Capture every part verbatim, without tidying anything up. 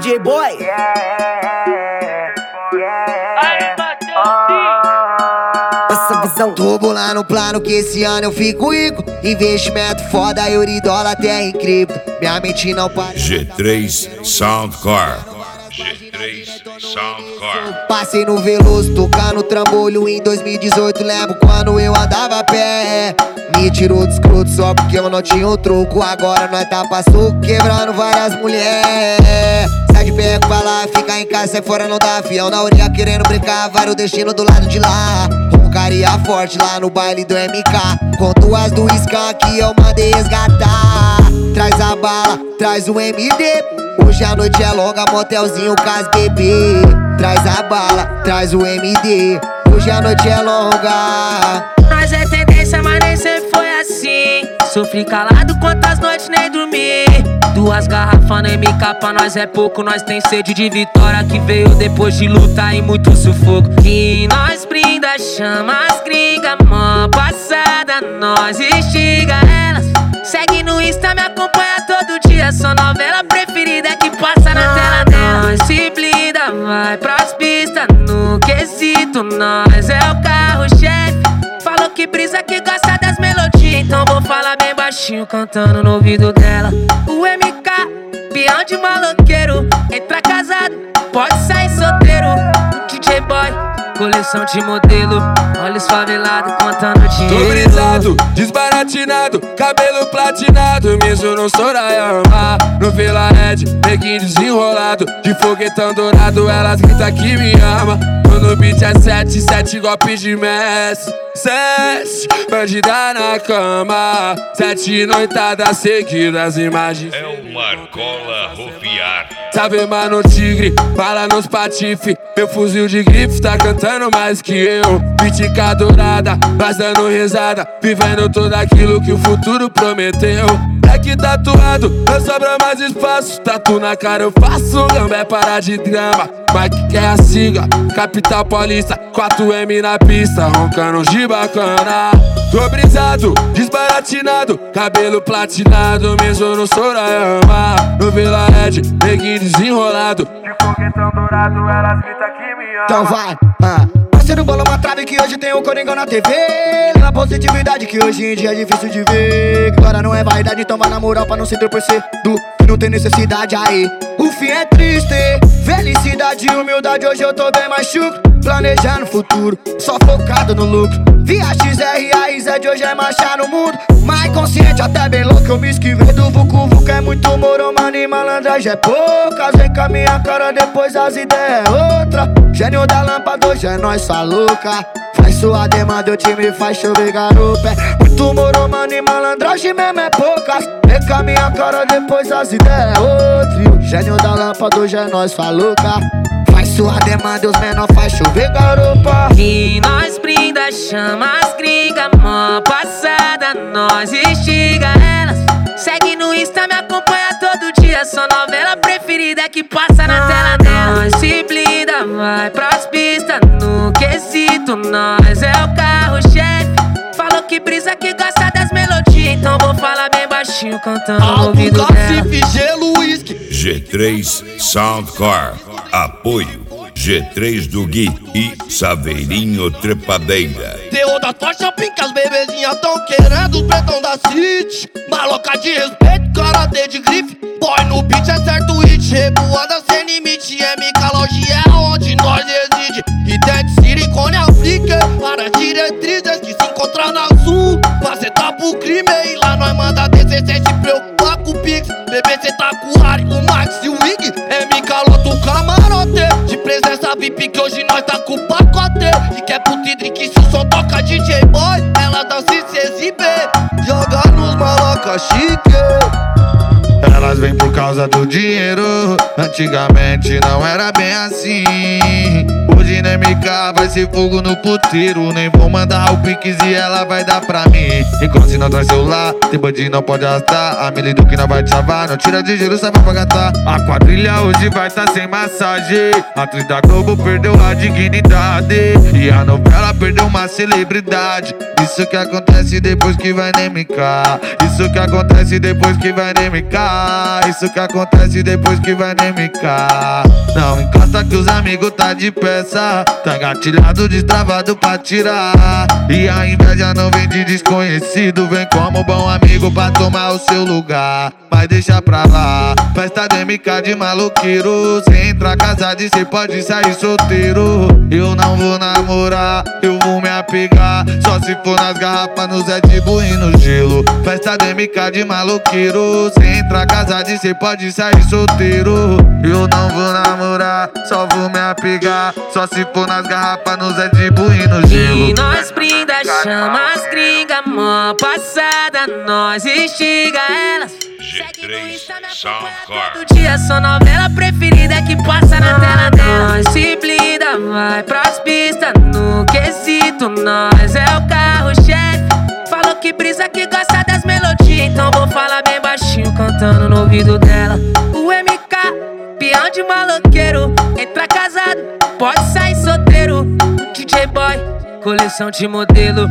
J Boy. Essa visão. Tô bolando plano que esse ano eu fico rico. Investimento foda, euro e dólar até em cripto. Minha mente não para. G três Soundcore. G três Soundcore. Passei no Veloso, tocando trambolho em dois mil e dezoito. Lembro quando eu andava a pé. Me tirou do escroto só porque eu não tinha um troco. Agora nós tá passou quebrando várias mulheres. Sai de perto pra lá, fica em casa, sai fora, não dá fiel na orelha querendo brincar. Vários destino do lado de lá. Roncaria forte lá no baile do M K. Com duas do Scan que eu mandei resgatar. Traz a bala, traz o M D. Hoje a noite é longa, motelzinho com as bebê. Traz a bala, traz o M D. Hoje a noite é longa. Nós é tendência, mas nem sempre foi assim. Sofri calado quantas noites nem dormi. Duas garrafas na M K pra nós é pouco. Nós tem sede de vitória que veio depois de luta e muito sufoco. E nós brinda, chama as gringas. Mó passada, nós instiga elas. Segue no Insta, me acompanha todo dia. Sua novela preferida que passa na tela dela. Nós se blinda, vai pras pistas. No quesito, nós é o carro-chefe. Falou que brisa que gosta das melodias. Então vou falar bem baixinho, cantando no ouvido dela. O M K, peão de maloqueiro. Entra casado, pode sair solteiro. D J Boy, coleção de modelo. Olha os favelados contando dinheiro. Tô brisado, desbaratinado, cabelo platinado. Mesmo no Sorayama, no Vila Red, neguinho desenrolado. De foguetão dourado, elas gritam que me ama. No beat é sete, sete golpes de mestre. Sete, bandida na cama. Sete noitadas seguidas, imagens. É o Marcola Rofiar. Sabe, mano, tigre, bala nos patife. Meu fuzil de grife tá cantando mais que eu. Pitica dourada, nós dando risada. Vivendo tudo aquilo que o futuro prometeu. Black tatuado, não sobra mais espaço. Tatu na cara eu faço, gambé para de drama. Mike quer a sigla, capital paulista. quatro M na pista, roncando de bacana. Tô brisado, desbaratinado, cabelo platinado. Mesmo no Sorayama, no Vila Red, neguinho desenrolado. De foguetão dourado, elas gritam que me ama. Então vai, ah. Parceiro bola uma trave que hoje tem o Coringão na T V. Na positividade que hoje em dia é difícil de ver. Agora não é vaidade, então vai na moral pra não se torcer do que não tem necessidade aí. O fim é triste, felicidade e humildade. Hoje eu tô bem mais chucro, planejando o futuro, só focado no lucro. Via X R A I Z de hoje é marchar no mundo. Mais consciente, até bem louco, eu me esquivei do vucu vucu. É muito moro, mano, e malandragem é poucas. Vem com a minha cara, depois as ideias é outra. Gênio da lâmpada, hoje é nós, sua louca. Faz sua demanda, o time faz chover garupa. É muito moro, mano, e malandragem mesmo é poucas. Vem com a minha cara, depois as ideias é outra. Gênio da lâmpada, hoje é nós, sua louca. Faz sua demanda, os menor faz chover garupa. E nós brinda, chama as gringas. Mó passada, nós instiga elas. Segue no Insta, me acompanha todo dia. Sua novela preferida que passa na tela dela. Nós se blinda, vai pras pistas. No quesito, nós é o carro-chefe. Falou que brisa que gosta das melodias. Então vou falar bem baixinho, cantando no ouvido dela. Gelo, uísque. G três Soundcore. Apoio G três do Gui e Saveirinho Trepadeira. Teor da tocha pinca, as bebezinhas tão querendo os pretão da City. Maloca de respeito, karatê de grife. Boy no beat é certo hit. Revoada sem limite, M K Lounge é onde nós reside. E tem de silicone aplica para diretrizes que se encontram na Sul. Mas tá pro crime e lá nós manda descer sem se preocupar com o Pix. Bebê cê tá com o Harry, o Max e o Wig. M K lota o camarote de presença V I P que hoje nós tá com o pacote. E quer pro Tidri que se o som toca D J Boy, ela dança e se exibe. Joga nos maloca chique. Elas vêm por causa do dinheiro. Antigamente não era bem assim. hoje no M K vai ser fogo no puteiro. Nem vou mandar o Pix e ela vai dar pra mim. Enquanto se não traz celular, tem bandido não pode arrastar. A Mili do que não vai te chavar, não tira de giro, só vai pra gastar. A quadrilha hoje vai tá sem massagem. A atriz da Globo perdeu a dignidade e a novela perdeu uma celebridade. Isso que acontece depois que vai no M K. Isso que acontece depois que vai no M K. Isso que acontece depois que vai no M K. Não encosta que os amigos tá de peça. Tá engatilhado, destravado pra tirar. E a inveja não vem de desconhecido, vem como bom amigo pra tomar o seu lugar. Mas deixa pra lá, festa do M K de maloqueiro. Cê entra casado e cê pode sair solteiro. Eu não vou namorar, eu vou me apegar. Só se for nas garrafas, no Zé de Bull e no gelo. Festa do M K de maloqueiro. Cê entra casado e cê pode sair solteiro. Eu não vou namorar, só vou me apegar. Só se for nas garrafas, no Zé de Bull e no gelo. E nós brinda, chama as gringa, mó passada, nós instiga elas. G três Soundcore. Todo dia sua novela preferida que passa na tela dela. Nós se blinda, vai pras pistas no quesito. Nós é o carro-chefe. Falou que brisa que gosta das melodias, então vou falar bem baixinho cantando no ouvido dela. O M K, peão de maloqueiro. Entra casado, pode sair solteiro. D J Boy, coleção de modelo.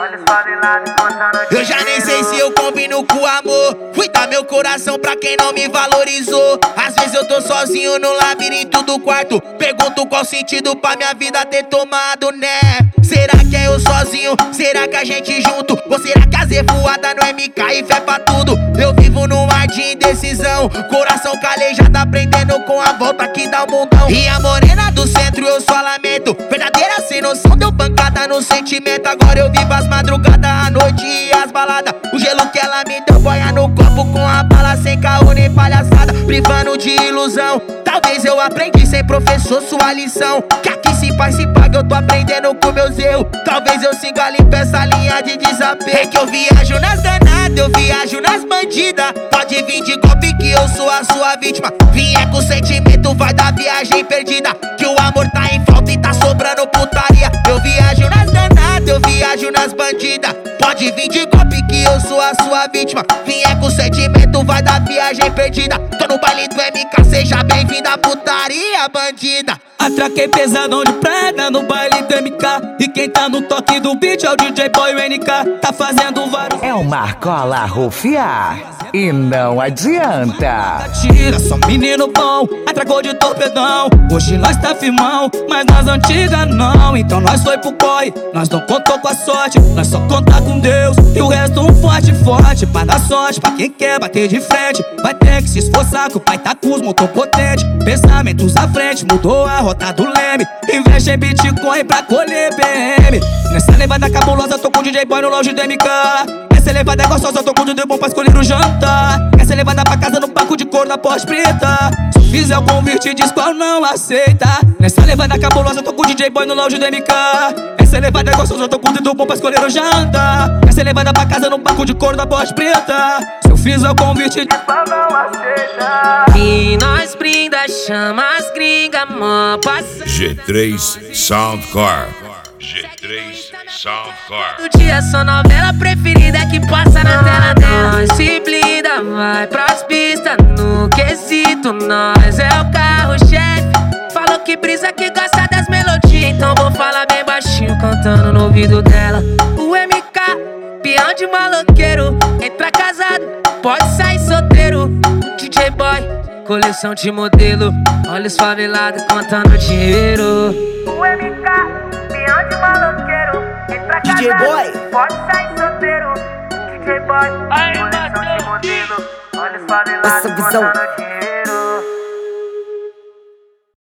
Eu já nem sei se eu combino com amor. Fui dar meu coração pra quem não me valorizou. Às vezes eu tô sozinho no labirinto do quarto. Pergunto qual sentido pra minha vida ter tomado, né? Será que é eu sozinho? Será que a gente junto? Ou será que a Zé voada no M K e fé pra tudo? Eu vivo num ar de indecisão. Coração calejado aprendendo com a volta que dá o mundão. E a morena do centro eu só lamento. Verdadeira sem noção, deu pancada no sentimento. Agora eu vivo as madrugadas, a noite e as baladas. O gelo que ela me deu boia no copo com a bala. Sem caô nem palhaçada, privando de ilusão. Talvez eu aprendi sem professor sua lição. Que aqui se faz, se paga, eu tô aprendendo com meus erros. Talvez eu siga limpo essa linha de desapego. É que eu viajo nas danadas, eu viajo nas bandidas. Pode vir de golpe que eu sou a sua vítima. Vinha com sentimento, vai dar viagem perdida. Que o amor tá em falta e tá sobrando putaria. Eu viajo nas danadas, eu viajo nas bandidas. Pode vir de golpe que eu sou a sua vítima. Vinha com sentimento, vai dar viagem perdida. Tô no baile do M K, seja bem-vinda, putaria bandida. Atraquei pesadão de preda no baile do M K. E quem tá no toque do beat é o D J Boy, o N K. Tá fazendo vários. É o Marcola rufiar e não adianta. Tira, só menino bom, atracou de torpedão. Hoje nós tá firmão, mas nas antigas não. Então nós foi pro corre, nós não contou com a sorte. Nós só contar com Deus e o resto um forte, forte. Pra dar sorte, pra quem quer bater de frente. Vai ter que se esforçar que o pai tá com os motor potente. Pensamentos à frente, mudou a rota do leme. Investe em Bitcoin pra colher B M. Nessa levada cabulosa, tô com o D J Boy no lounge do M K. Essa levada é gostosa, tô com o tudo bom pra escolher o jantar. Essa levada pra casa no banco de couro da Porsche preta. Se eu fizer o convite, diz qual não aceita. Nessa levada cabulosa, tô com o D J Boy no lounge do M K. Essa levada é gostosa, tô com tudo bom pra escolher o jantar. Essa levada pra casa no banco de couro da Porsche preta. Se eu fizer o convite, diz qual não aceita. E nós brinda, chama as gringa, mó passa. G três Soundcore. G três Soundcore. Todo dia sua novela preferida que passa na tela dela. Nós se blinda, vai pras pistas no quesito. Nós é o carro-chefe. Falou que brisa que gosta das melodias, então vou falar bem baixinho cantando no ouvido dela. O M K, peão de maloqueiro. Entra casado, pode sair solteiro. D J Boy, coleção de modelo. Olha os favelados contando dinheiro. O M K, peão de maloqueiro. Entra D J casado, Boy, pode sair solteiro. D J Boy, coleção de modelo. Olha os favelados Essa visão. contando dinheiro.